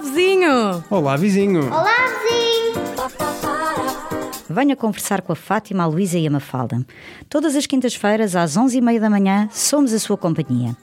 vizinho! Olá, vizinho! Olá, vizinho! Venha conversar com a Fátima, a Luísa e a Mafalda. Todas as quintas-feiras, às 11h30 da manhã, somos a sua companhia.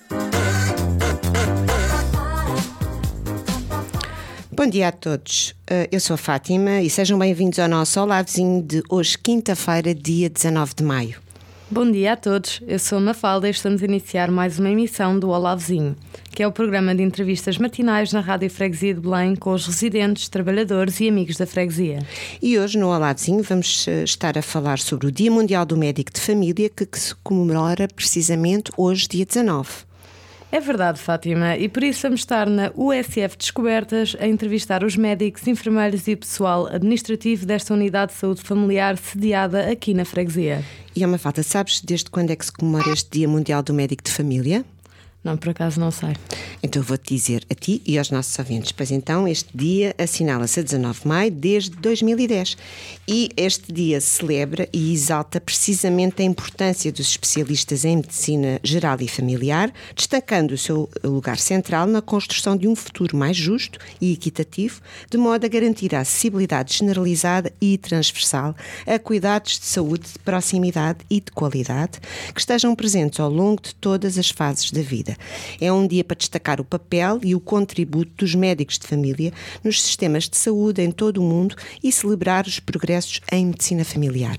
Bom dia a todos, eu sou a Fátima e sejam bem-vindos ao nosso Olá Vizinho de hoje, quinta-feira, dia 19 de maio. Bom dia a todos, eu sou a Mafalda e estamos a iniciar mais uma emissão do Olá Vizinho, que é o programa de entrevistas matinais na Rádio Freguesia de Belém com os residentes, trabalhadores e amigos da freguesia. E hoje no Olá Vizinho vamos estar a falar sobre o Dia Mundial do Médico de Família que se comemora precisamente hoje, dia 19. É verdade, Fátima, e por isso vamos estar na USF Descobertas a entrevistar os médicos, enfermeiros e pessoal administrativo desta unidade de saúde familiar sediada aqui na freguesia. E uma falta, sabes desde quando é que se comemora este Dia Mundial do Médico de Família? Não, por acaso não sei. Então eu vou-te dizer a ti e aos nossos ouvintes. Pois então, este dia assinala-se a 19 de maio desde 2010. E este dia celebra e exalta precisamente a importância dos especialistas em medicina geral e familiar, destacando o seu lugar central na construção de um futuro mais justo e equitativo, de modo a garantir a acessibilidade generalizada e transversal a cuidados de saúde de proximidade e de qualidade que estejam presentes ao longo de todas as fases da vida. É um dia para destacar o papel e o contributo dos médicos de família nos sistemas de saúde em todo o mundo e celebrar os progressos em medicina familiar.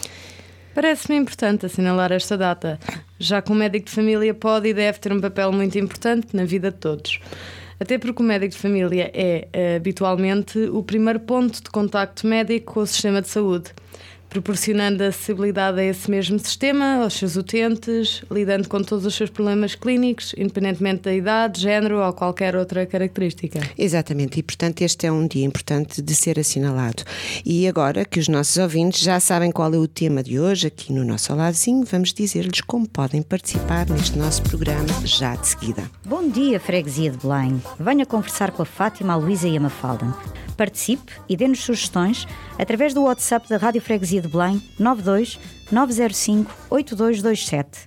Parece-me importante assinalar esta data, já que o médico de família pode e deve ter um papel muito importante na vida de todos. Até porque o médico de família é, habitualmente, o primeiro ponto de contacto médico com o sistema de saúde, proporcionando acessibilidade a esse mesmo sistema, aos seus utentes, lidando com todos os seus problemas clínicos, independentemente da idade, género ou qualquer outra característica. Exatamente, e portanto este é um dia importante de ser assinalado. E agora que os nossos ouvintes já sabem qual é o tema de hoje, aqui no nosso Olazinho, vamos dizer-lhes como podem participar neste nosso programa já de seguida. Bom dia, Freguesia de Belém. Venha conversar com a Fátima, a Luísa e a Mafalda. Participe e dê-nos sugestões através do WhatsApp da Rádio Freguesia de Belém 92 905 8227.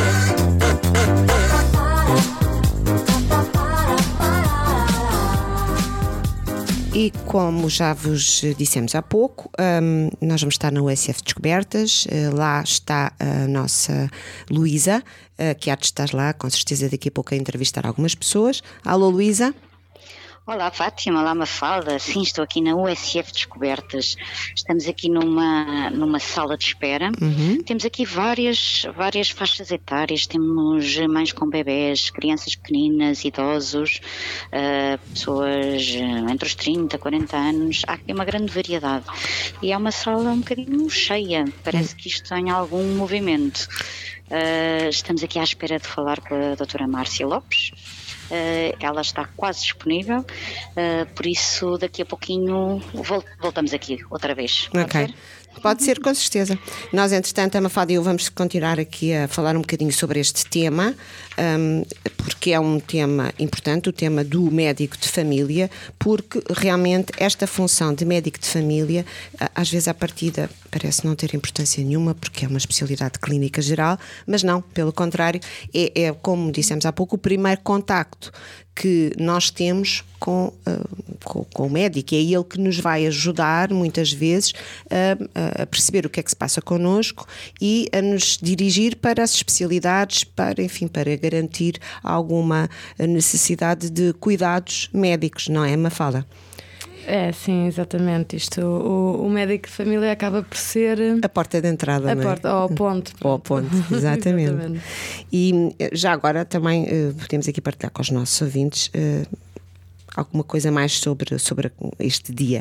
E como já vos dissemos há pouco, nós vamos estar na USF Descobertas. Lá está a nossa Luísa, que há de estar lá, com certeza daqui a pouco a entrevistar algumas pessoas. Alô, Luísa? Olá, Fátima, olá, Mafalda. Sim, estou aqui na USF Descobertas. Estamos aqui numa sala de espera. Temos aqui várias faixas etárias. Temos mães com bebés, crianças pequeninas, idosos, pessoas entre os 30 e 40 anos. Há aqui uma grande variedade. E é uma sala um bocadinho cheia. Parece que isto tem algum movimento. Estamos aqui à espera de falar com a doutora Márcia Lopes. Ela está quase disponível, por isso daqui a pouquinho voltamos aqui outra vez. Ok. Pode ser, com certeza. Nós, entretanto, a Mafalda e eu vamos continuar aqui a falar um bocadinho sobre este tema, porque é um tema importante, o tema do médico de família, porque realmente esta função de médico de família, às vezes à partida parece não ter importância nenhuma, porque é uma especialidade clínica geral, mas não, pelo contrário, é como dissemos há pouco, o primeiro contacto que nós temos com o médico. É ele que nos vai ajudar muitas vezes a perceber o que é que se passa connosco e a nos dirigir para as especialidades, para garantir alguma necessidade de cuidados médicos, não é, Mafalda? É, sim, exatamente. O médico de família acaba por ser a porta de entrada, a porta, ou o ponto. Ou o ponto, exatamente. E já agora também podemos aqui partilhar com os nossos ouvintes alguma coisa mais sobre este dia.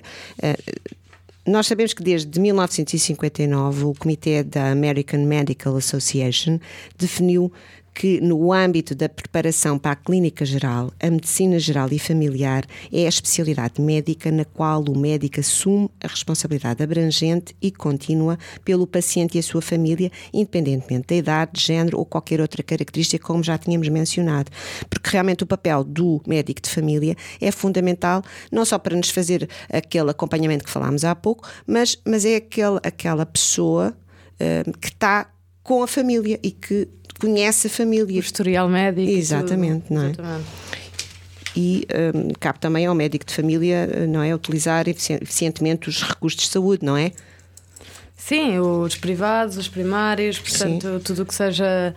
Nós sabemos que desde 1959 o Comitê da American Medical Association definiu que no âmbito da preparação para a clínica geral, a medicina geral e familiar é a especialidade médica na qual o médico assume a responsabilidade abrangente e contínua pelo paciente e a sua família, independentemente da idade, género ou qualquer outra característica, como já tínhamos mencionado. Porque realmente o papel do médico de família é fundamental, não só para nos fazer aquele acompanhamento que falámos há pouco, mas é aquela pessoa que está com a família e que conhece a família. O historial médico. Exatamente, tudo. não é? Exatamente. e cabe também ao médico de família, não é, utilizar eficientemente os recursos de saúde, não é? Sim, os privados, os primários, portanto, tudo o que seja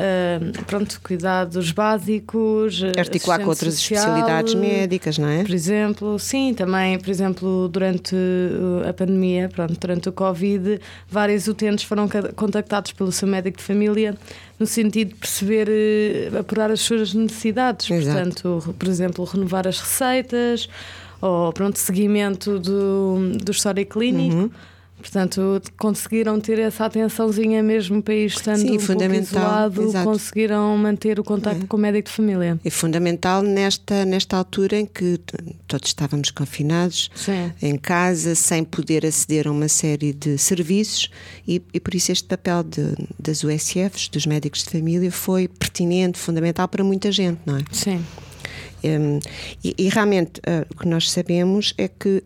cuidados básicos, articular com outras especialidades médicas, não é? Por exemplo, sim, também, por exemplo, durante a pandemia, durante o Covid, vários utentes foram contactados pelo seu médico de família no sentido de perceber, apurar as suas necessidades. Exato. Portanto, por exemplo, renovar as receitas ou seguimento do histórico clínico. Portanto, conseguiram ter essa atençãozinha mesmo para ir estando um pouco isolado, exato. Conseguiram manter o contacto com o médico de família. É fundamental nesta altura em que todos estávamos confinados, sim. Em casa, sem poder aceder a uma série de serviços e por isso este papel das USFs, dos médicos de família, foi pertinente, fundamental para muita gente, não é? Sim. E realmente o que nós sabemos é que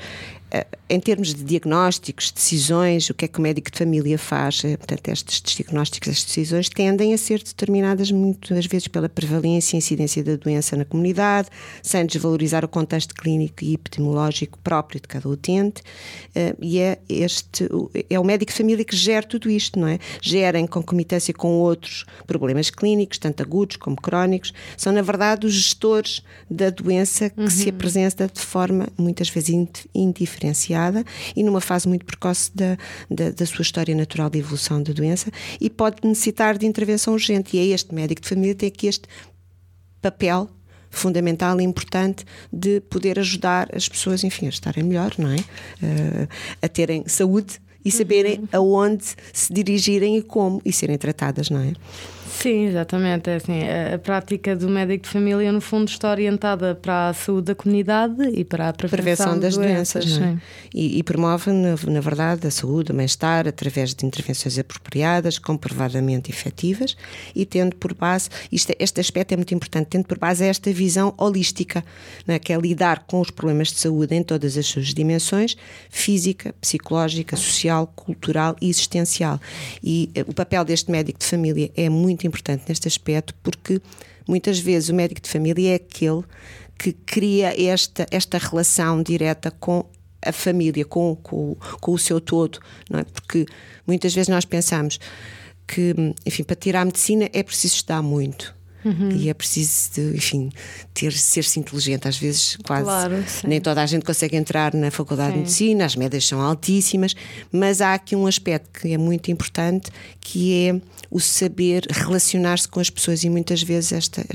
em termos de diagnósticos, decisões, o que é que o médico de família faz, portanto, estes diagnósticos, estas decisões tendem a ser determinadas muitas vezes pela prevalência e incidência da doença na comunidade, sem desvalorizar o contexto clínico e epidemiológico próprio de cada utente, e é o médico de família que gera tudo isto, não é? Gera em concomitância com outros problemas clínicos, tanto agudos como crónicos, são na verdade os gestores da doença que se apresenta de forma muitas vezes indiferenciada e numa fase muito precoce da sua história natural de evolução da doença e pode necessitar de intervenção urgente, e é este médico de família que tem aqui este papel fundamental e importante de poder ajudar as pessoas, enfim, a estarem melhor, não é? A terem saúde e saberem aonde se dirigirem e como, e serem tratadas, não é? Sim, exatamente. É assim, a prática do médico de família, no fundo, está orientada para a saúde da comunidade e para a prevenção das doenças. Não é? E promove, na verdade, a saúde, o bem-estar, através de intervenções apropriadas, comprovadamente efetivas e tendo por base, este aspecto é muito importante, tendo por base esta visão holística, não é? Que é lidar com os problemas de saúde em todas as suas dimensões, física, psicológica, social, cultural e existencial. E o papel deste médico de família é muito importante neste aspecto, porque muitas vezes o médico de família é aquele que cria esta relação direta com a família, com o seu todo, não é? Porque muitas vezes nós pensamos que, enfim, para tirar a medicina é preciso estudar muito. E é preciso, ser-se inteligente. Às vezes quase nem toda a gente consegue entrar na faculdade de medicina, as médias são altíssimas, mas há aqui um aspecto que é muito importante, que é o saber relacionar-se com as pessoas, e muitas vezes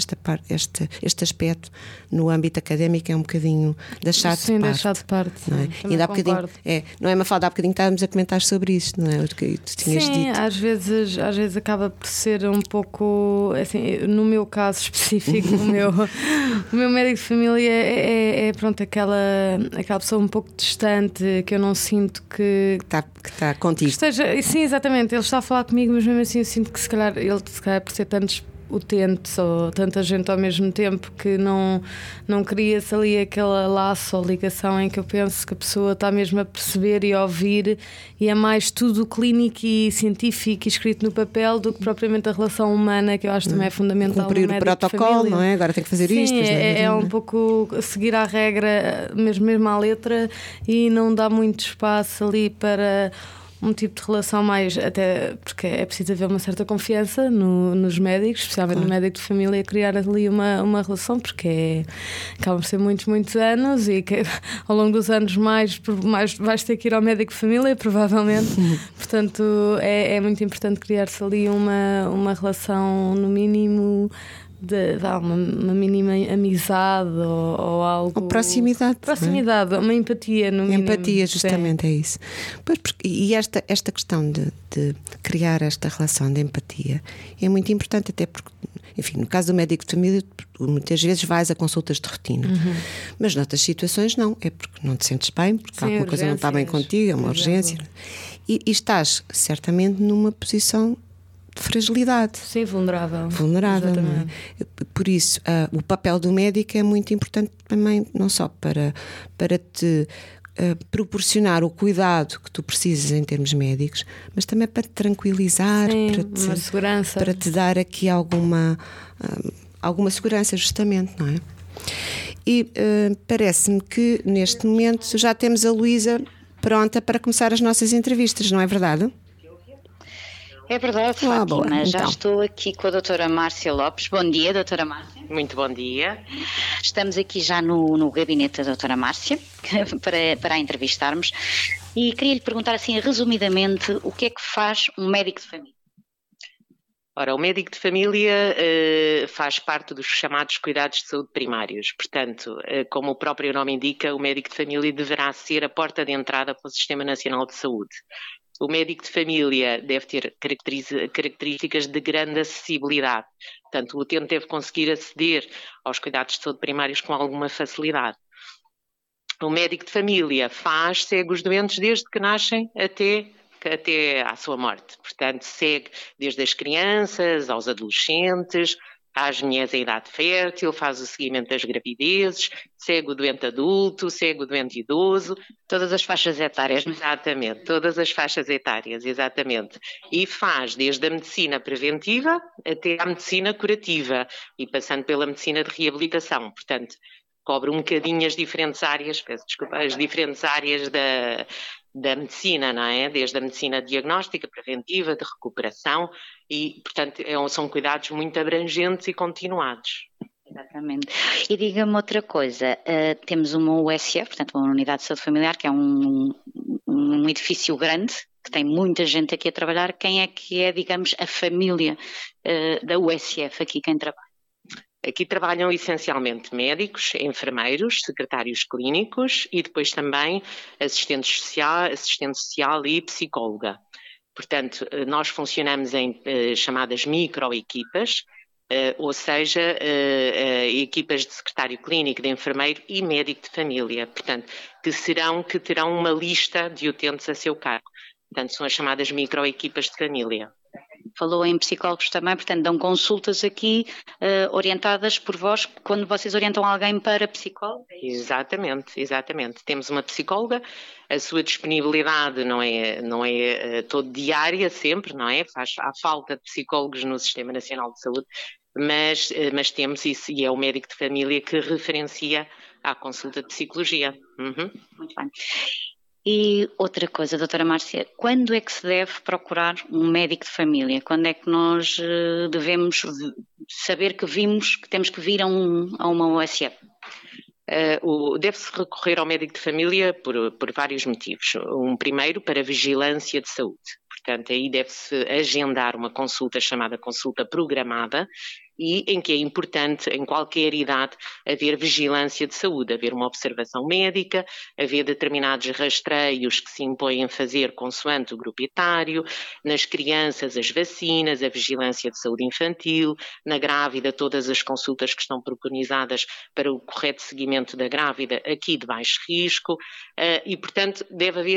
este aspecto no âmbito académico é um bocadinho deixado de parte. Não é? E há bocadinho, não é, Mafalda, há bocadinho estávamos a comentar sobre isso, não é? O que tu tinhas dito. Às vezes acaba por ser um pouco assim, no meu caso específico, o meu médico de família é aquela pessoa um pouco distante, que eu não sinto que está contigo. Sim, exatamente, ele está a falar comigo, mas mesmo assim eu sinto que se calhar por ser tantos utentes ou tanta gente ao mesmo tempo, que não cria-se ali aquele laço ou ligação em que eu penso que a pessoa está mesmo a perceber e a ouvir, e é mais tudo clínico e científico e escrito no papel do que propriamente a relação humana, que eu acho também é fundamental. Cumprir o protocolo, não é? Agora tem que fazer isto. É um pouco seguir a regra mesmo à letra, e não dá muito espaço ali para um tipo de relação mais, até porque é preciso haver uma certa confiança nos médicos, especialmente no médico de família, criar ali uma relação, porque acabam por ser muitos anos, e que ao longo dos anos mais vais ter que ir ao médico de família, provavelmente. Portanto, é muito importante criar-se ali uma relação, no mínimo, uma mínima amizade ou algo. Ou proximidade. Uma empatia, no mínimo. Empatia, justamente, é isso. E esta questão de criar esta relação de empatia é muito importante, até porque, enfim, no caso do médico de família, muitas vezes vais a consultas de rotina, mas noutras situações não, é porque não te sentes bem, porque alguma coisa não está bem contigo, é uma urgência. E estás certamente numa posição de fragilidade. Sim, vulnerável, não é? Por isso, o papel do médico é muito importante também, não só para te proporcionar o cuidado que tu precisas em termos médicos, mas também para te tranquilizar, uma segurança, para te dar aqui alguma segurança, justamente, não é? E parece-me que neste momento já temos a Luísa pronta para começar as nossas entrevistas, não é verdade? É verdade, Fátima. Boa. Já então. Estou aqui com a doutora Márcia Lopes. Bom dia, doutora Márcia. Muito bom dia. Estamos aqui já no gabinete da doutora Márcia para a entrevistarmos e queria lhe perguntar assim resumidamente o que é que faz um médico de família? Ora, o médico de família faz parte dos chamados cuidados de saúde primários. Portanto, como o próprio nome indica, o médico de família deverá ser a porta de entrada para o Sistema Nacional de Saúde. O médico de família deve ter características de grande acessibilidade. Portanto, o utente deve conseguir aceder aos cuidados de saúde primários com alguma facilidade. O médico de família segue os doentes desde que nascem até à sua morte. Portanto, segue desde as crianças aos adolescentes, às mulheres em idade fértil, faz o seguimento das gravidezes, segue o doente adulto, segue o doente idoso. Todas as faixas etárias. Exatamente, todas as faixas etárias, exatamente. E faz desde a medicina preventiva até à medicina curativa e passando pela medicina de reabilitação. Portanto, cobre um bocadinho as diferentes áreas, as diferentes áreas da medicina, não é? Desde a medicina diagnóstica, preventiva, de recuperação e, portanto, são cuidados muito abrangentes e continuados. Exatamente. E diga-me outra coisa, temos uma USF, portanto uma Unidade de Saúde Familiar, que é um edifício grande, que tem muita gente aqui a trabalhar. Quem é que é, digamos, a família da USF aqui, quem trabalha? Aqui trabalham essencialmente médicos, enfermeiros, secretários clínicos e depois também assistente social e psicóloga. Portanto, nós funcionamos em chamadas microequipas, ou seja, equipas de secretário clínico, de enfermeiro e médico de família, portanto, que terão uma lista de utentes a seu cargo. Portanto, são as chamadas microequipas de família. Falou em psicólogos também, portanto, dão consultas aqui orientadas por vós quando vocês orientam alguém para psicólogo? Exatamente. Temos uma psicóloga, a sua disponibilidade não é todo diária sempre, não é? Há falta de psicólogos no Sistema Nacional de Saúde, mas temos isso e é o médico de família que referencia à consulta de psicologia. Uhum. Muito bem. E outra coisa, doutora Márcia, quando é que se deve procurar um médico de família? Quando é que nós devemos saber que temos que vir a uma USF? Deve-se recorrer ao médico de família por vários motivos. Primeiro, para vigilância de saúde. Portanto, aí deve-se agendar uma consulta chamada consulta programada e em que é importante, em qualquer idade, haver vigilância de saúde, haver uma observação médica, haver determinados rastreios que se impõem fazer consoante o grupo etário, nas crianças as vacinas, a vigilância de saúde infantil, na grávida todas as consultas que estão preconizadas para o correto seguimento da grávida aqui de baixo risco e, portanto,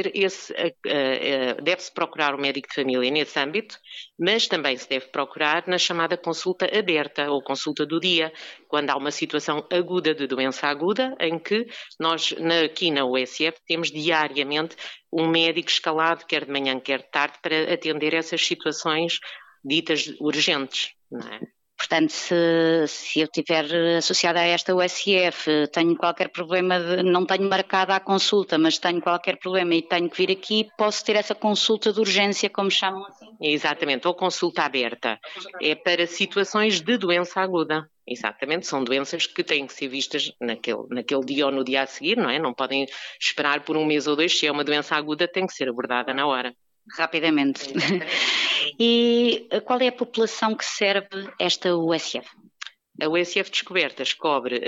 deve-se procurar o médico de família nesse âmbito, mas também se deve procurar na chamada consulta aberta ou consulta do dia, quando há uma situação aguda de doença aguda, em que nós aqui na USF temos diariamente um médico escalado, quer de manhã, quer de tarde, para atender essas situações ditas urgentes, não é? Portanto, se eu estiver associada a esta USF, tenho qualquer problema, não tenho marcada a consulta, mas tenho qualquer problema e tenho que vir aqui, posso ter essa consulta de urgência, como chamam assim? Exatamente, ou consulta aberta. É para situações de doença aguda. Exatamente, são doenças que têm que ser vistas naquele dia ou no dia a seguir, não é? Não podem esperar por um mês ou dois. Se é uma doença aguda, tem que ser abordada na hora. Rapidamente. E qual é a população que serve esta USF? A USF Descobertas cobre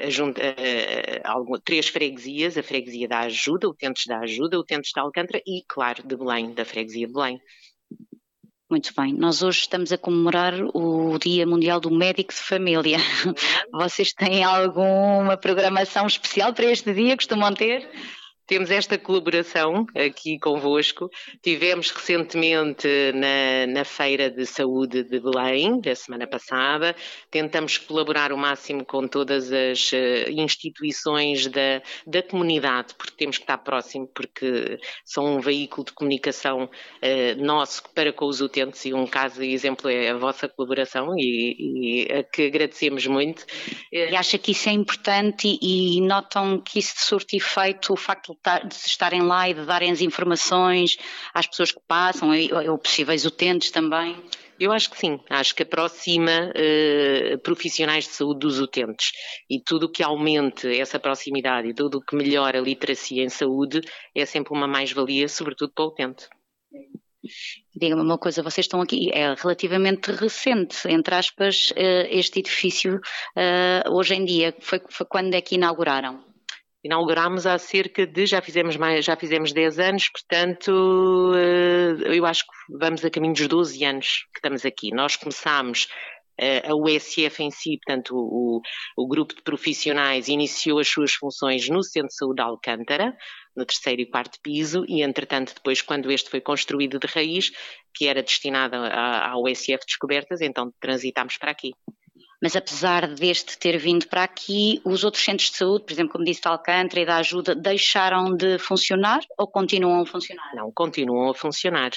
3 freguesias, a freguesia da Ajuda, Utentes da Ajuda, Utentes da Alcântara e, claro, de Belém, da freguesia de Belém. Muito bem, nós hoje estamos a comemorar o Dia Mundial do Médico de Família. Vocês têm alguma programação especial para este dia? Costumam ter? Temos esta colaboração aqui convosco. Tivemos recentemente na Feira de Saúde de Belém, da semana passada. Tentamos colaborar o máximo com todas as instituições da comunidade, porque temos que estar próximo, porque são um veículo de comunicação nosso para com os utentes, e um caso e exemplo é a vossa colaboração, e a que agradecemos muito. E acha que isso é importante e notam que isso surte efeito, o facto de estarem lá e de darem as informações às pessoas que passam, ou possíveis utentes também? Eu acho que sim, acho que aproxima profissionais de saúde dos utentes, e tudo o que aumente essa proximidade e tudo o que melhora a literacia em saúde é sempre uma mais-valia, sobretudo para o utente. Diga-me uma coisa, vocês estão aqui, é relativamente recente, entre aspas, este edifício hoje em dia, foi quando é que inauguraram? Inaugurámos há cerca de, já fizemos 10 anos, portanto, eu acho que vamos a caminho dos 12 anos que estamos aqui. Nós começámos, a USF em si, portanto, o grupo de profissionais iniciou as suas funções no Centro de Saúde de Alcântara, no 3º e 4º piso, e entretanto depois, quando este foi construído de raiz, que era destinado à USF Descobertas, então transitámos para aqui. Mas apesar deste ter vindo para aqui, os outros centros de saúde, por exemplo, como disse, de Alcântara e da Ajuda, deixaram de funcionar ou continuam a funcionar? Não, continuam a funcionar.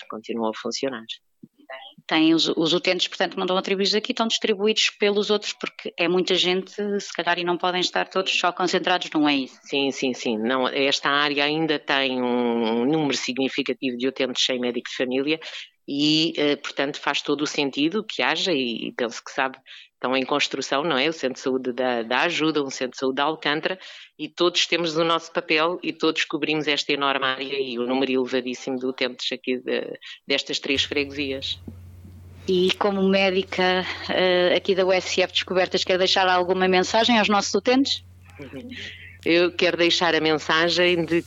Tem os utentes, portanto, não estão atribuídos aqui, estão distribuídos pelos outros, porque é muita gente, se calhar, e não podem estar todos só concentrados, não é isso? Sim. Não, esta área ainda tem um número significativo de utentes sem médico de família e, portanto, faz todo o sentido que haja, e penso que sabe, estão em construção, não é? O Centro de Saúde da Ajuda, um Centro de Saúde de Alcântara, e todos temos o nosso papel e todos cobrimos esta enorme área e o número elevadíssimo de utentes aqui destas 3 freguesias. E como médica aqui da USF Descobertas, quer deixar alguma mensagem aos nossos utentes? Eu quero deixar a mensagem de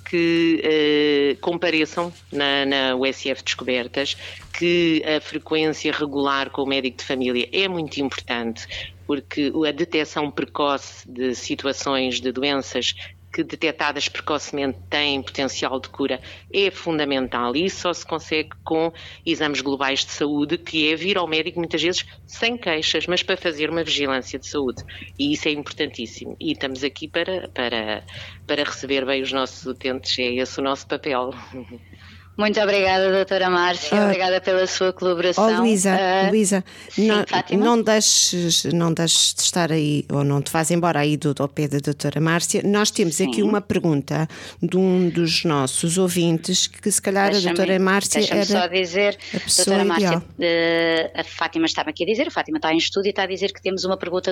que compareçam na USF Descobertas, que a frequência regular com o médico de família é muito importante, porque a detecção precoce de situações de doenças que detectadas precocemente têm potencial de cura é fundamental, e isso só se consegue com exames globais de saúde, que é vir ao médico muitas vezes sem queixas, mas para fazer uma vigilância de saúde, e isso é importantíssimo, e estamos aqui para receber bem os nossos utentes, é esse o nosso papel. Muito obrigada, doutora Márcia, obrigada pela sua colaboração. Luísa, sim, não deixes de estar aí, ou não te vás embora aí ao pé da doutora Márcia. Nós temos aqui uma pergunta de um dos nossos ouvintes, que se calhar a doutora Márcia era só dizer, a pessoa doutora ideal. Márcia, a Fátima estava aqui a dizer, a Fátima está em estúdio e está a dizer que temos uma pergunta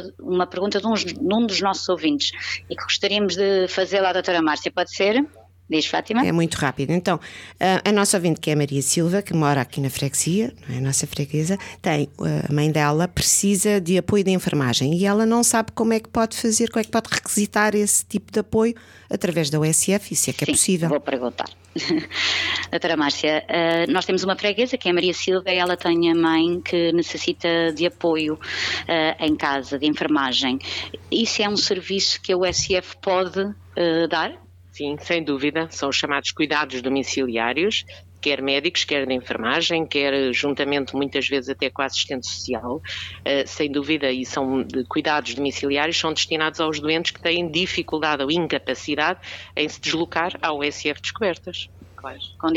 de um dos nossos ouvintes e que gostaríamos de fazê-la à doutora Márcia, pode ser? Diz, Fátima. É muito rápido. Então, a nossa ouvinte, que é a Maria Silva, que mora aqui na freguesia, não é a nossa freguesa, a mãe dela precisa de apoio de enfermagem e ela não sabe como é que pode fazer, como é que pode requisitar esse tipo de apoio através da USF, e se é que é possível. Vou perguntar. Doutora Márcia, nós temos uma freguesa que é a Maria Silva e ela tem a mãe que necessita de apoio em casa, de enfermagem. Isso é um serviço que a USF pode dar? Sim, sem dúvida, são os chamados cuidados domiciliários, quer médicos, quer de enfermagem, quer juntamente muitas vezes até com a assistente social, sem dúvida, e são de cuidados domiciliários, são destinados aos doentes que têm dificuldade ou incapacidade em se deslocar à USF Descobertas. Com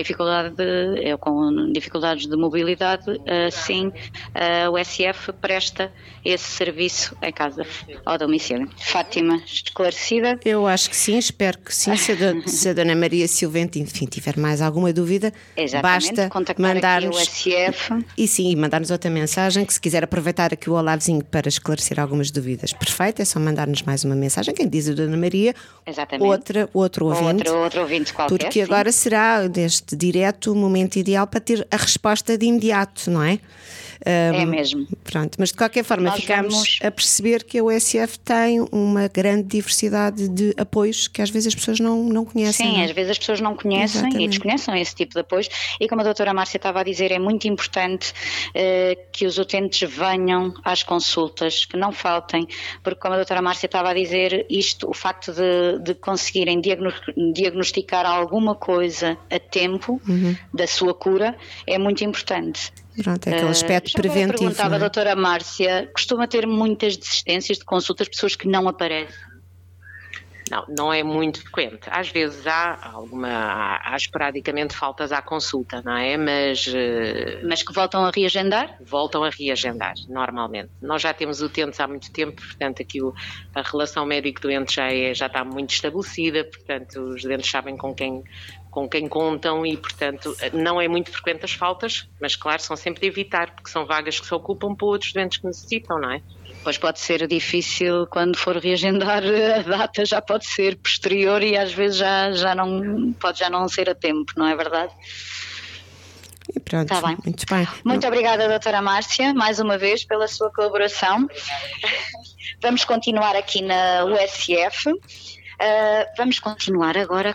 dificuldades de mobilidade, sim, a USF presta esse serviço em casa, ao domicílio. Fátima, esclarecida? Eu acho que sim, espero que sim. Se a dona Maria Silva, enfim, tiver mais alguma dúvida, basta mandar-nos e mandar-nos outra mensagem, que se quiser aproveitar aqui o olavinho para esclarecer algumas dúvidas, perfeito, é só mandar-nos mais uma mensagem, quem diz a dona Maria, outro ouvinte, outro ouvinte qualquer, porque agora será deste direto, o momento ideal para ter a resposta de imediato, não é? É mesmo. Pronto, mas de qualquer forma ficamos a perceber que a USF tem uma grande diversidade de apoios que às vezes as pessoas não conhecem. Sim, não? Às vezes as pessoas não conhecem. Exatamente. E desconhecem esse tipo de apoios, e como a doutora Márcia estava a dizer, é muito importante que os utentes venham às consultas, que não faltem, porque como a doutora Márcia estava a dizer, o facto de conseguirem diagnosticar alguma coisa a tempo da sua cura é muito importante. Pronto, é aquele aspecto preventivo. Eu perguntava a doutora Márcia, costuma ter muitas desistências de consultas, pessoas que não aparecem? Não é muito frequente. Às vezes há esporadicamente faltas à consulta, não é? Mas que voltam a reagendar? Voltam a reagendar, normalmente. Nós já temos utentes há muito tempo, portanto aqui a relação médico-doente já está muito estabelecida, portanto os doentes sabem com quem contam e, portanto, não é muito frequente as faltas, mas claro, são sempre de evitar, porque são vagas que se ocupam para outros doentes que necessitam, não é? Pois pode ser difícil quando for reagendar a data, já pode ser posterior e às vezes pode já não ser a tempo, não é verdade? E pronto, tá bem. Muito bem. Muito obrigada, doutora Márcia, mais uma vez pela sua colaboração. Vamos continuar aqui na USF. Vamos continuar agora.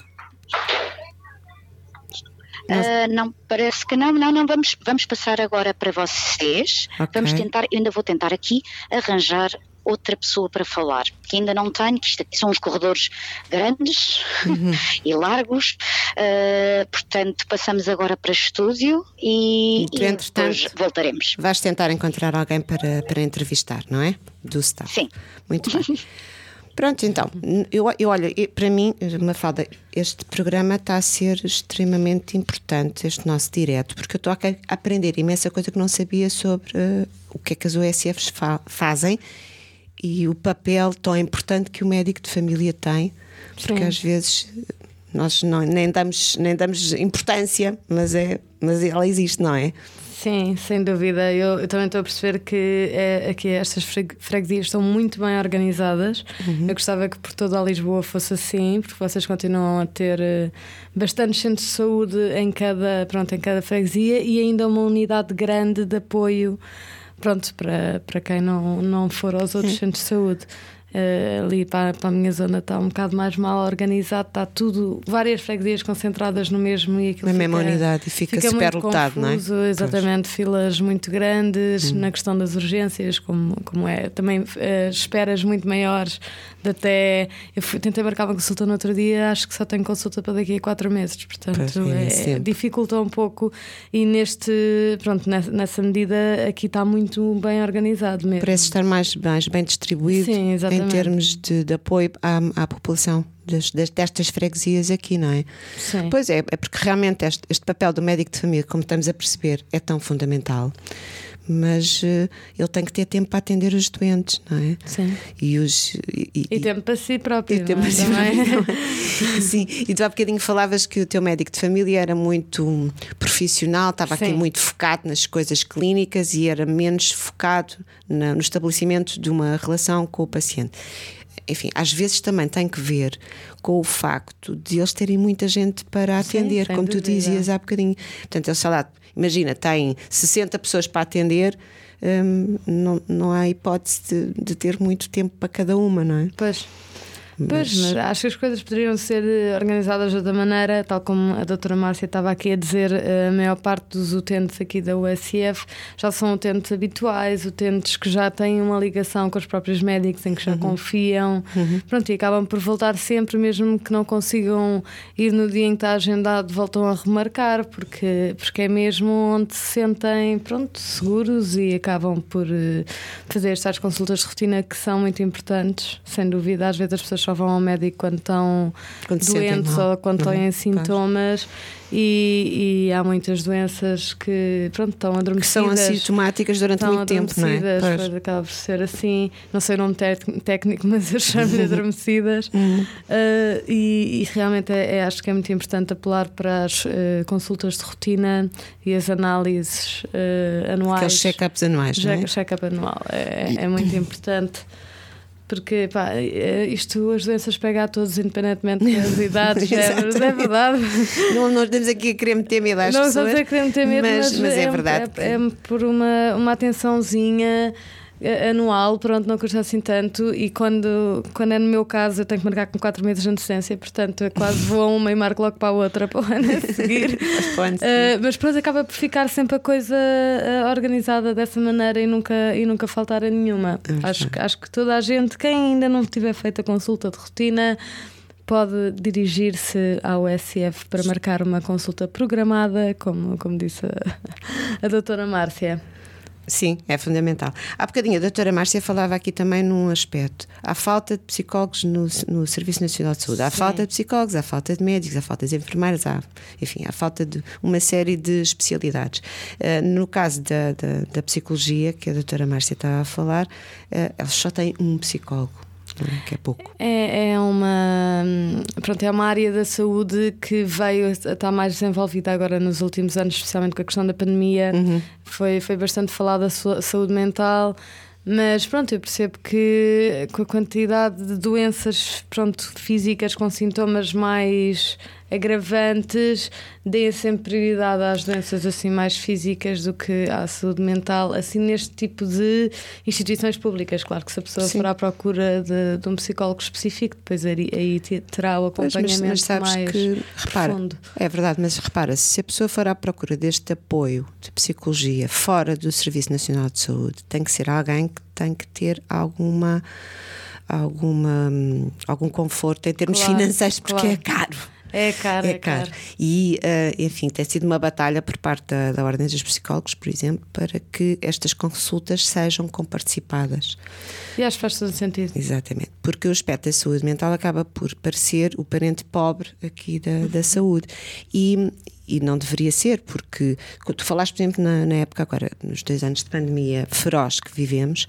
Não, parece que não, vamos passar agora para vocês. Okay. Vamos tentar, eu ainda vou tentar aqui arranjar outra pessoa para falar, que ainda não tenho, que isto aqui são uns corredores grandes e largos, portanto passamos agora para estúdio e depois voltaremos. Vais tentar encontrar alguém para entrevistar, não é? Do staff. Sim. Muito bem. Pronto, então, olha, para mim, Mafalda, este programa está a ser extremamente importante, este nosso direto, porque eu estou a aprender imensa coisa que não sabia sobre o que é que as USFs fazem e o papel tão importante que o médico de família tem, porque Sim. Às vezes nós nem damos importância, mas ela existe, não é? Sim, sem dúvida. Eu também estou a perceber que aqui estas freguesias estão muito bem organizadas. Eu gostava que por toda a Lisboa fosse assim, porque vocês continuam a ter bastantes centros de saúde em cada freguesia e ainda uma unidade grande de apoio para quem não for aos outros centros de saúde. Ali para a minha zona está um bocado mais mal organizado, está tudo, várias freguesias concentradas no mesmo e aquilo na mesma unidade e fica super lotado, não é? Exatamente, pois. Filas muito grandes na questão das urgências, como é, também esperas muito maiores. Até tentei marcar uma consulta no outro dia, acho que só tenho consulta para daqui a 4 meses, portanto dificulta um pouco e nessa medida aqui está muito bem organizado mesmo. Parece estar mais bem distribuído. Sim, exatamente. Em termos de apoio à população destas freguesias aqui, não é? Sim. Pois é porque realmente este papel do médico de família, como estamos a perceber, é tão fundamental. Mas ele tem que ter tempo para atender os doentes, não é? Sim. E tempo para si próprio. E tempo para si próprio. Sim. E tu há bocadinho falavas que o teu médico de família era muito profissional, estava aqui muito focado nas coisas clínicas e era menos focado no estabelecimento de uma relação com o paciente. Enfim, às vezes também tem que ver com o facto de eles terem muita gente para atender, como tu dizias há bocadinho. Portanto, ele, sei lá, imagina, tem 60 pessoas para atender, não há hipótese de ter muito tempo para cada uma, não é? Pois, mas acho que as coisas poderiam ser organizadas de outra maneira, tal como a doutora Márcia estava aqui a dizer. A maior parte dos utentes aqui da USF já são utentes habituais, utentes que já têm uma ligação com os próprios médicos, em que já confiam, e acabam por voltar sempre, mesmo que não consigam ir no dia em que está agendado, voltam a remarcar, porque é mesmo onde se sentem seguros e acabam por fazer estas consultas de rotina que são muito importantes, sem dúvida. Às vezes as pessoas só vão ao médico quando estão doentes ou quando têm sintomas e há muitas doenças que estão adormecidas, que são assintomáticas durante muito tempo, não é? Acaba por ser assim, não sei o nome técnico, mas eu chamo-lhe adormecidas. E realmente acho que é muito importante apelar para as consultas de rotina e as análises anuais, aqueles check-ups anuais, não é? Check-up anual é muito importante porque as doenças pegam a todos, independentemente das idades, géneros, é verdade. Não estamos aqui a querer meter medo às pessoas. Não estamos a querer meter medo, mas é verdade. É por uma atençãozinha anual, pronto, não custa assim tanto. E quando é no meu caso, eu tenho que marcar com 4 meses de antecedência, portanto eu quase vou a uma e marco logo para a outra para o ano a seguir. Mas pronto, acaba por ficar sempre a coisa organizada dessa maneira e nunca faltar a nenhuma. Acho que toda a gente, quem ainda não tiver feito a consulta de rotina, pode dirigir-se ao USF para marcar uma consulta programada, como disse a doutora Márcia. Sim, é fundamental. Há bocadinho a doutora Márcia falava aqui também num aspecto. Há falta de psicólogos no Serviço Nacional de Saúde. Há falta de psicólogos, há falta de médicos, há falta de enfermeiras, há falta de uma série de especialidades. No caso da psicologia, que a doutora Márcia estava a falar, eles só têm um psicólogo. Que é pouco. É uma área da saúde que veio a estar mais desenvolvida agora nos últimos anos, especialmente com a questão da pandemia. Foi bastante falada a saúde mental, mas pronto, eu percebo que com a quantidade de doenças físicas com sintomas mais agravantes, deem sempre prioridade às doenças assim mais físicas do que à saúde mental, assim neste tipo de instituições públicas. Claro que se a pessoa for à procura de um psicólogo específico, depois aí terá o acompanhamento mais profundo. É verdade, mas repara, se a pessoa for à procura deste apoio de psicologia fora do Serviço Nacional de Saúde, tem que ser alguém que tem que ter algum conforto em termos financeiros, porque é caro. É caro. E, enfim, tem sido uma batalha por parte da Ordem dos Psicólogos, por exemplo, para que estas consultas sejam comparticipadas. E acho que faz todo sentido. Exatamente, porque o aspecto da saúde mental acaba por parecer o parente pobre aqui da saúde. E não deveria ser, porque tu falaste, por exemplo, na época agora, nos 2 anos de pandemia feroz que vivemos,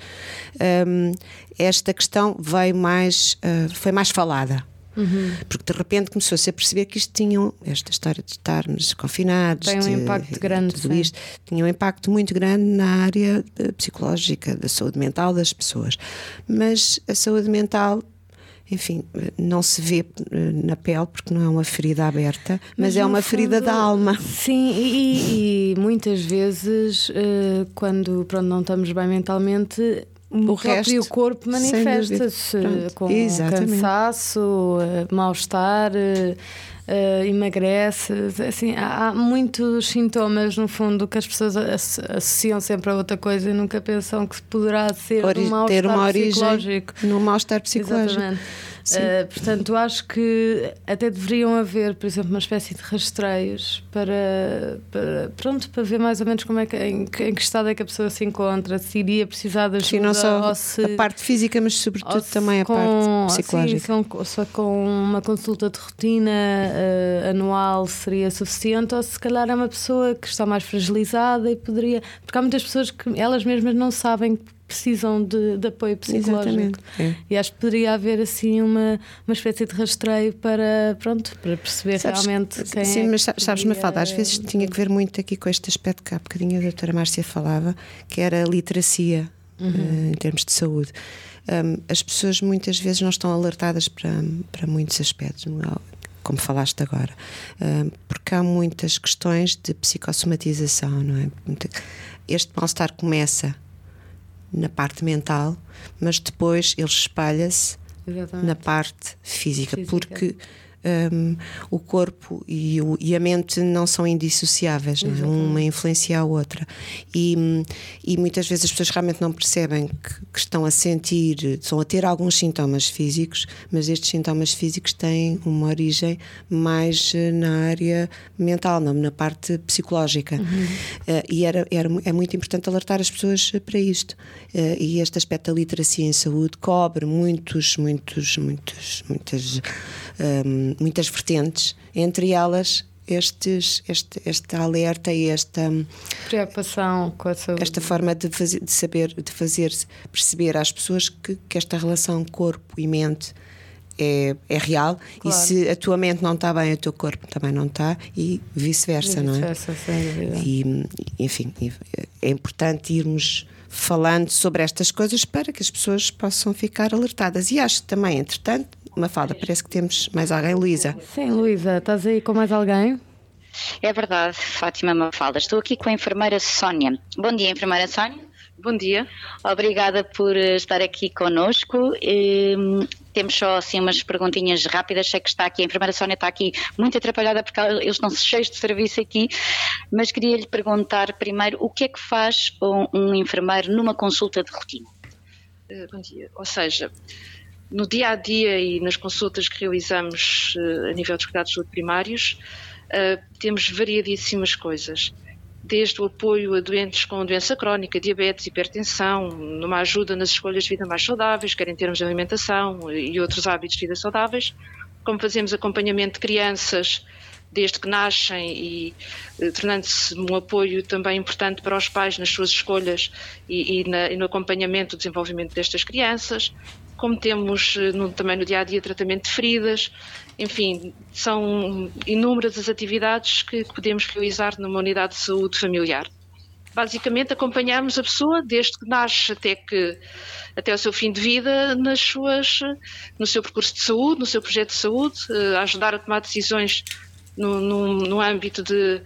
esta questão foi mais falada. Porque de repente começou-se a perceber que esta história de estarmos confinados tem um impacto grande, tudo isto tinha um impacto muito grande na área psicológica, da saúde mental das pessoas. Mas a saúde mental, enfim, não se vê na pele porque não é uma ferida aberta, mas é uma ferida da alma. Sim, e muitas vezes quando não estamos bem mentalmente, o próprio corpo manifesta-se com cansaço, mal-estar, emagrece. Assim, há muitos sintomas, no fundo, que as pessoas associam sempre a outra coisa e nunca pensam que poderá ser um mal-estar psicológico. No mal-estar psicológico. Exatamente. Portanto, acho que até deveriam haver, por exemplo, uma espécie de rastreios para ver mais ou menos em que estado é que a pessoa se encontra, se iria precisar de ajuda, não só ou se, a parte física, mas sobretudo também a parte psicológica. Só com uma consulta de rotina anual seria suficiente, ou se calhar é uma pessoa que está mais fragilizada e poderia, porque há muitas pessoas que elas mesmas não sabem que precisam de apoio psicológico. E acho que poderia haver assim uma espécie de rastreio para perceber realmente quem sim, mas sabes, Mafalda, às vezes tinha que ver muito aqui com este aspecto que há bocadinho a doutora Márcia falava, que era a literacia em termos de saúde. As pessoas muitas vezes não estão alertadas para muitos aspectos, como falaste agora, porque há muitas questões de psicossomatização, não é? Este mal-estar começa na parte mental, mas depois ele espalha-se na parte física. Porque o corpo e a mente não são indissociáveis, não é? Uma influencia a outra. E muitas vezes as pessoas realmente não percebem que estão a sentir, estão a ter alguns sintomas físicos, mas estes sintomas físicos têm uma origem mais na área mental, não na parte psicológica. E é muito importante alertar as pessoas para isto. E este aspecto da literacia em saúde cobre muitas vertentes, entre elas este alerta e esta preocupação com a saúde, esta forma de fazer perceber às pessoas que esta relação corpo e mente é real, claro. E se a tua mente não está bem, o teu corpo também não está, e vice-versa, não é? Vice-versa, sem dúvida. E, enfim, é importante irmos falando sobre estas coisas para que as pessoas possam ficar alertadas. E acho que também, entretanto, Mafalda, parece que temos mais alguém. Luísa. Sim, Luísa, estás aí com mais alguém? É verdade, Fátima Mafalda. Estou aqui com a enfermeira Sónia. Bom dia, enfermeira Sónia. Bom dia. Obrigada por estar aqui connosco. Temos só assim umas perguntinhas rápidas. Sei que está aqui, a enfermeira Sónia está aqui muito atrapalhada porque eles estão cheios de serviço aqui, mas queria lhe perguntar primeiro o que é que faz um enfermeiro numa consulta de rotina? Bom dia. Ou seja, no dia a dia e nas consultas que realizamos a nível dos cuidados de saúde primários, temos variadíssimas coisas. Desde o apoio a doentes com doença crónica, diabetes, hipertensão, numa ajuda nas escolhas de vida mais saudáveis, quer em termos de alimentação e outros hábitos de vida saudáveis, como fazemos acompanhamento de crianças desde que nascem e tornando-se um apoio também importante para os pais nas suas escolhas e no acompanhamento do desenvolvimento destas crianças, como temos também no dia-a-dia tratamento de feridas. Enfim, são inúmeras as atividades que podemos realizar numa unidade de saúde familiar. Basicamente, acompanhamos a pessoa desde que nasce até o seu fim de vida no seu percurso de saúde, no seu projeto de saúde, a ajudar a tomar decisões no âmbito de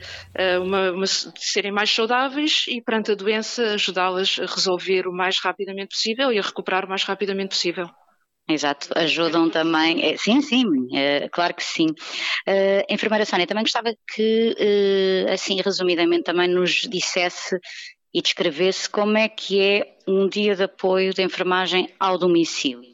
serem mais saudáveis e, perante a doença, ajudá-las a resolver o mais rapidamente possível e a recuperar o mais rapidamente possível. Exato, ajudam também, sim, claro que sim. Enfermeira Sónia, também gostava que, assim resumidamente, também nos dissesse e descrevesse como é que é um dia de apoio de enfermagem ao domicílio.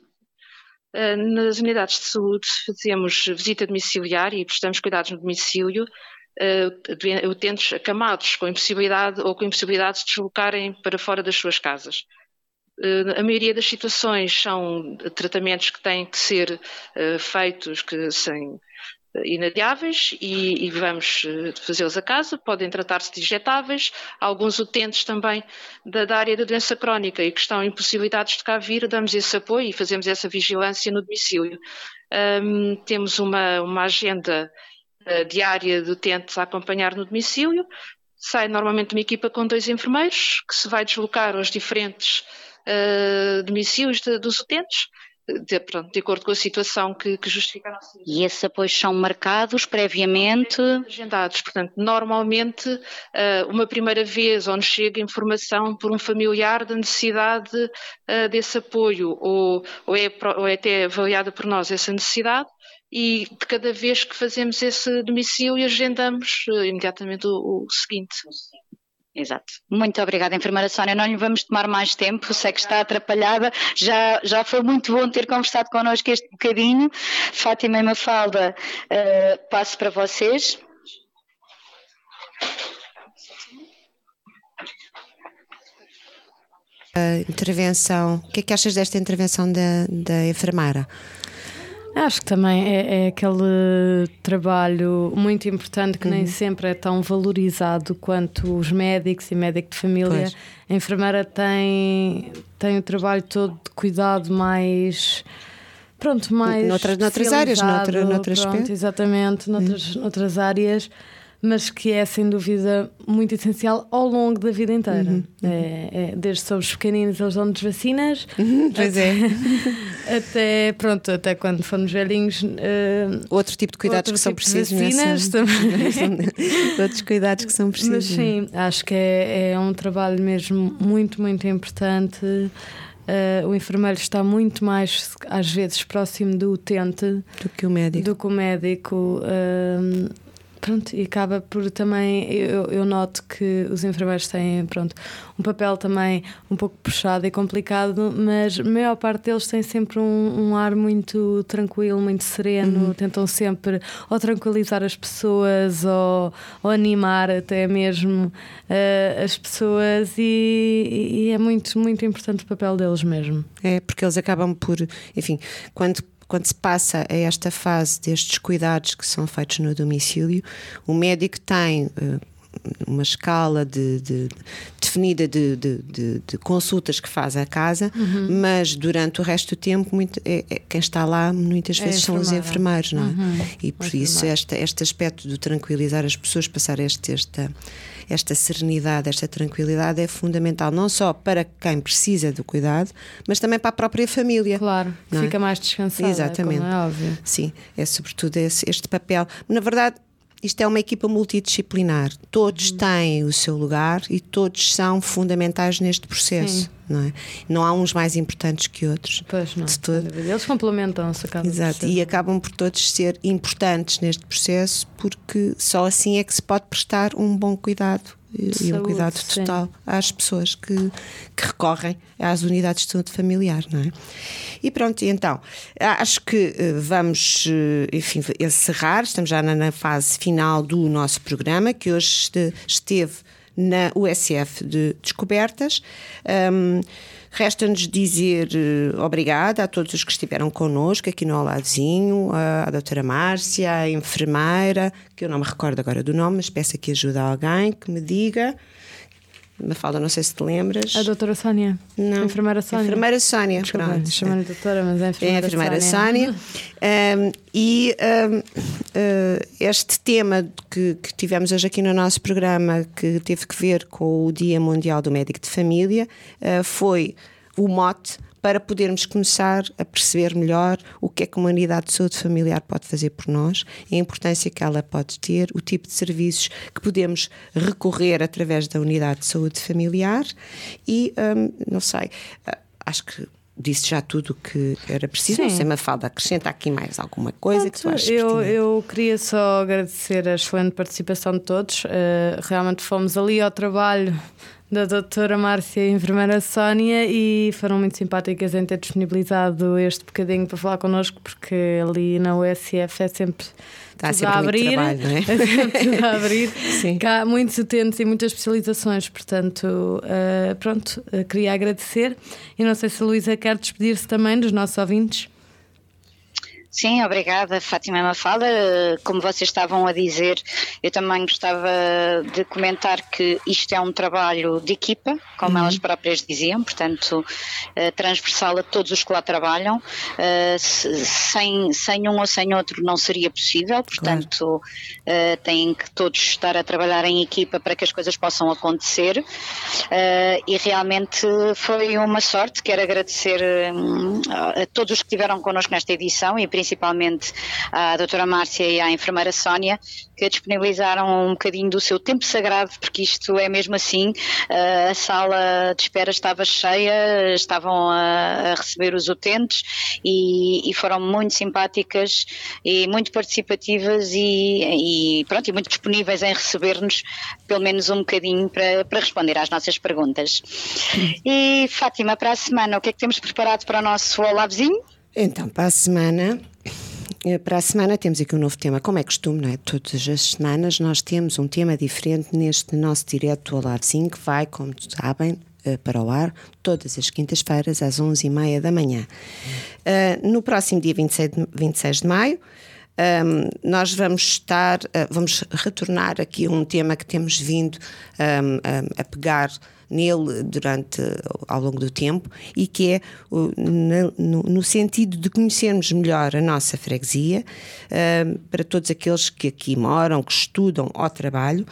Nas unidades de saúde fazemos visita domiciliar e prestamos cuidados no domicílio, utentes acamados com impossibilidade de se deslocarem para fora das suas casas. A maioria das situações são tratamentos que têm que ser feitos que são inadiáveis e vamos fazê-los a casa. Podem tratar-se de injetáveis. Alguns utentes também da área da doença crónica e que estão impossibilitados de cá vir, damos esse apoio e fazemos essa vigilância no domicílio. Temos uma agenda diária de utentes a acompanhar no domicílio. Sai normalmente uma equipa com 2 enfermeiros que se vai deslocar aos diferentes domicílios dos utentes, de acordo com a situação que justifica a nossa vida. E esses apoios são marcados previamente? Agendados, portanto, normalmente uma primeira vez onde chega informação por um familiar da necessidade desse apoio ou é até avaliada por nós essa necessidade, e de cada vez que fazemos esse domicílio agendamos imediatamente o seguinte. Exato. Muito obrigada, enfermeira Sónia. Não lhe vamos tomar mais tempo, sei que está atrapalhada. Já foi muito bom ter conversado connosco este bocadinho. Fátima e Mafalda, passo para vocês. A intervenção, o que é que achas desta intervenção da enfermeira? Acho que também é aquele trabalho muito importante que nem sempre é tão valorizado quanto os médicos e médico de família. Pois. A enfermeira tem o trabalho todo de cuidado mais... Pronto, mais noutras áreas, noutras pronto, exatamente, noutras áreas, mas que é sem dúvida muito essencial ao longo da vida inteira. Desde que somos pequeninos, eles dão-nos vacinas, até quando formos velhinhos, outro tipo de cuidados que são precisos, vacinas também. Outros cuidados que são precisos. Mas sim, acho que é um trabalho mesmo muito, muito importante. O enfermeiro está muito mais, às vezes, próximo do utente do que o médico. Pronto, e acaba por também, eu noto que os enfermeiros têm, um papel também um pouco puxado e complicado, mas a maior parte deles tem sempre um ar muito tranquilo, muito sereno, tentam sempre ou tranquilizar as pessoas ou animar até mesmo as pessoas e é muito, muito importante o papel deles mesmo. É, porque eles acabam por, enfim, quando se passa a esta fase destes cuidados que são feitos no domicílio, o médico tem uma escala definida de consultas que faz à casa, mas durante o resto do tempo quem está lá muitas vezes são os enfermeiros, não é? E por isso este aspecto de tranquilizar as pessoas, passar esta serenidade, esta tranquilidade é fundamental, não só para quem precisa do cuidado, mas também para a própria família. Claro, fica mais descansada. Exatamente. Como é óbvio. Sim, é sobretudo este papel. Na verdade, isto é uma equipa multidisciplinar. Todos têm o seu lugar e todos são fundamentais neste processo. Não é? Não há uns mais importantes que outros. Pois não. Eles complementam-se. Exato. E acabam por todos ser importantes neste processo, porque só assim é que se pode prestar um bom cuidado e um cuidado total às pessoas que recorrem às unidades de saúde familiar, não é? E pronto, então, acho que vamos, enfim, encerrar. Estamos já na fase final do nosso programa, que hoje esteve na USF de Descobertas. Resta-nos dizer obrigada a todos os que estiveram connosco aqui no Oladozinho, à doutora Márcia, à enfermeira, que eu não me recordo agora do nome, mas peço aqui ajuda a alguém que me diga. Mafalda, não sei se te lembras. A doutora Sónia. Não. A enfermeira Sónia. A enfermeira Sónia. Desculpa, chama-lhe doutora, mas é a enfermeira Sónia. Este tema que tivemos hoje aqui no nosso programa, que teve que ver com o Dia Mundial do Médico de Família, foi o mote para podermos começar a perceber melhor o que é que uma unidade de saúde familiar pode fazer por nós, a importância que ela pode ter, o tipo de serviços que podemos recorrer através da unidade de saúde familiar e, não sei, acho que disse já tudo o que era preciso. Não sei, Mafalda, acrescenta aqui mais alguma coisa que tu achas pertinente? Eu queria só agradecer a excelente participação de todos. Realmente fomos ali ao trabalho da doutora Márcia e a enfermeira Sónia e foram muito simpáticas em ter disponibilizado este bocadinho para falar connosco, porque ali na USF é sempre está sempre a abrir, trabalho, não é? É sempre tudo a abrir. Sim. Cá há muitos utentes e muitas especializações, portanto, queria agradecer e não sei se a Luísa quer despedir-se também dos nossos ouvintes. Sim, obrigada, Fátima Mafalda. Como vocês estavam a dizer, eu também gostava de comentar que isto é um trabalho de equipa, como elas próprias diziam, portanto, transversal a todos os que lá trabalham. Sem um ou sem outro não seria possível, portanto, têm que todos estar a trabalhar em equipa para que as coisas possam acontecer. E realmente foi uma sorte. Quero agradecer a todos os que estiveram connosco nesta edição e principalmente à doutora Márcia e à enfermeira Sónia, que disponibilizaram um bocadinho do seu tempo sagrado, porque isto é mesmo assim. A sala de espera estava cheia, estavam a receber os utentes e foram muito simpáticas e muito participativas e muito disponíveis em receber-nos pelo menos um bocadinho para responder às nossas perguntas. E Fátima, para a semana, o que é que temos preparado para o nosso Olá Vizinho? Então, para a semana temos aqui um novo tema, como é costume, não é? Todas as semanas nós temos um tema diferente neste nosso direto Olá Vizinho, que vai, como sabem, para o ar todas as quintas-feiras às 11h30 da manhã. No próximo dia 26 de maio, nós vamos retornar aqui a um tema que temos vindo a pegar nele ao longo do tempo e que é no sentido de conhecermos melhor a nossa freguesia, para todos aqueles que aqui moram, que estudam ou trabalham,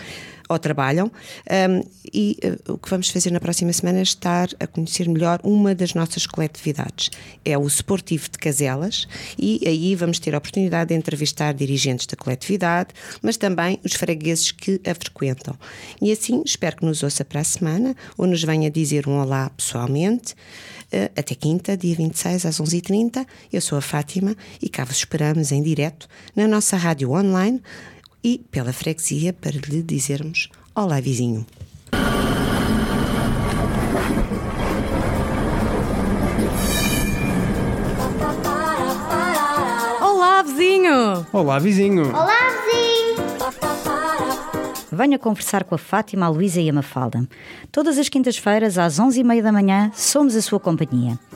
e o que vamos fazer na próxima semana é estar a conhecer melhor uma das nossas coletividades. É o Sportivo de Caselas, e aí vamos ter a oportunidade de entrevistar dirigentes da coletividade, mas também os fregueses que a frequentam. E assim espero que nos ouça para a semana ou nos venha dizer um olá pessoalmente. Até quinta, dia 26 às 11h30. Eu sou a Fátima e cá vos esperamos em direto na nossa rádio online e pela freguesia para lhe dizermos olá vizinho. Olá vizinho! Olá vizinho! Olá vizinho! Venha conversar com a Fátima, a Luísa e a Mafalda. Todas as quintas-feiras às 11h30 da manhã somos a sua companhia.